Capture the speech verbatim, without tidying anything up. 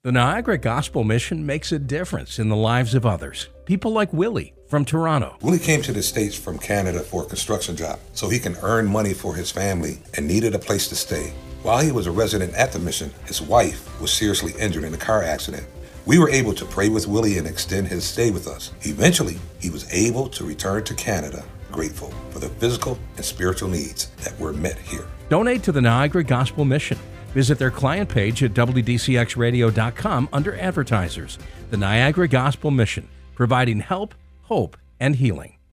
The Niagara Gospel Mission makes a difference in the lives of others. People like Willie from Toronto. Willie came to the States from Canada for a construction job so he can earn money for his family and needed a place to stay. While he was a resident at the mission, his wife was seriously injured in a car accident. We were able to pray with Willie and extend his stay with us. Eventually, he was able to return to Canada, grateful for the physical and spiritual needs that were met here. Donate to the Niagara Gospel Mission. Visit their client page at W D C X radio dot com under advertisers. The Niagara Gospel Mission, providing help, hope, and healing.